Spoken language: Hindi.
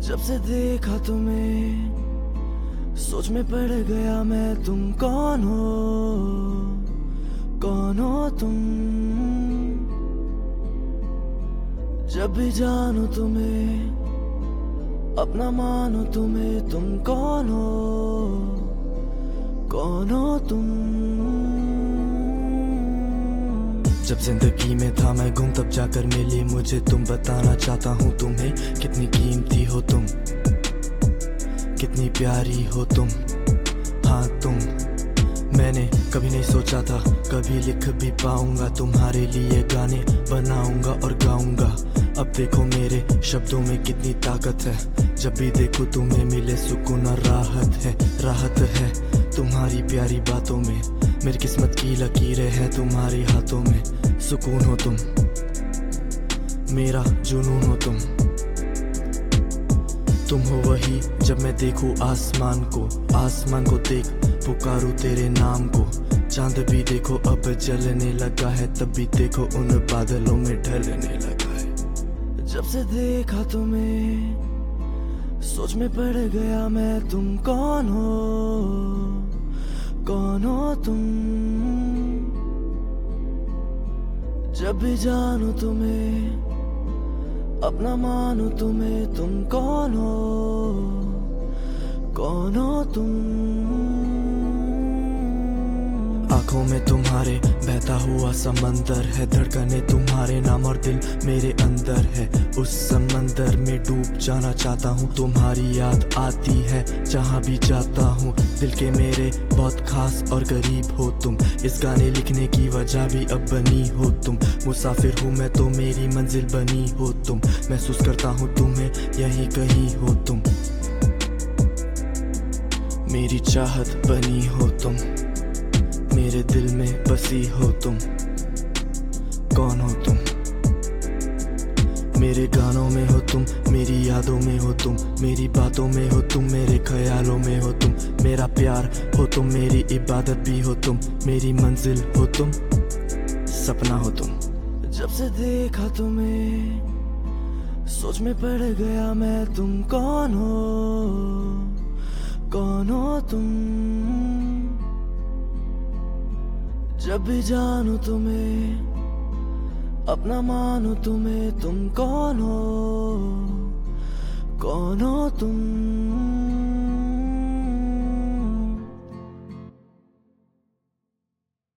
जब से देखा तुम्हें सोच में पड़ गया मैं, तुम कौन हो तुम। जब भी जानो तुम्हें अपना मानो तुम्हें, तुम कौन हो तुम। जब जिंदगी में था मैं गुम तब जाकर मिली मुझे तुम, बताना चाहता हूँ तुम्हें कितनी कीमती हो तुम, कितनी प्यारी हो तुम। हाँ तुम, मैंने कभी नहीं सोचा था कभी लिख भी पाऊंगा, तुम्हारे लिए गाने बनाऊंगा और गाऊंगा। अब देखो मेरे शब्दों में कितनी ताकत है, जब भी देखो तुम्हें मिले सुकून और राहत है तुम्हारी प्यारी बातों में। मेरी किस्मत की लकीरें हैं तुम्हारे हाथों में, सुकून हो तुम, मेरा जुनून हो तुम। तुम हो वही जब मैं देखूं आसमान को देख पुकारूं तेरे नाम को। चांद भी देखो अब जलने लगा है, तब भी देखो उन बादलों में ढलने लगा है। जब से देखा तुम्हें सोच में पड़ गया मैं, तुम कौन हो तुम। जब भी जानो तुम्हें अपना मानो तुम्हें, तुम कौन हो तुम। आंखों में तुम्हारे बहता हुआ समंदर है, धड़कने तुम्हारे नाम और दिल मेरे अंदर है। उस समंदर में डूब जाना चाहता हूँ, तुम्हारी याद आती है जहाँ भी जाता हूँ। दिल के मेरे बहुत खास और करीब हो तुम, इस गाने लिखने की वजह भी अब बनी हो तुम। मुसाफिर हूँ मैं तो मेरी मंजिल बनी हो तुम, महसूस करता हूँ तुम्हें यहीं कहीं हो तुम। मेरी चाहत बनी हो तुम, मेरे दिल में बसी हो तुम। कौन हो तुम, मेरे गानों में हो तुम, मेरी यादों में हो तुम, मेरी बातों में हो तुम, मेरे ख्यालों में हो तुम। मेरा प्यार हो तुम, मेरी इबादत भी हो तुम, मेरी मंजिल हो तुम, सपना हो तुम। जब से देखा तुम्हें सोच में पड़ गया मैं, तुम कौन हो तुम। जब भी जानो तुम्हें अपना मानो तुम्हें, तुम कौन हो तुम।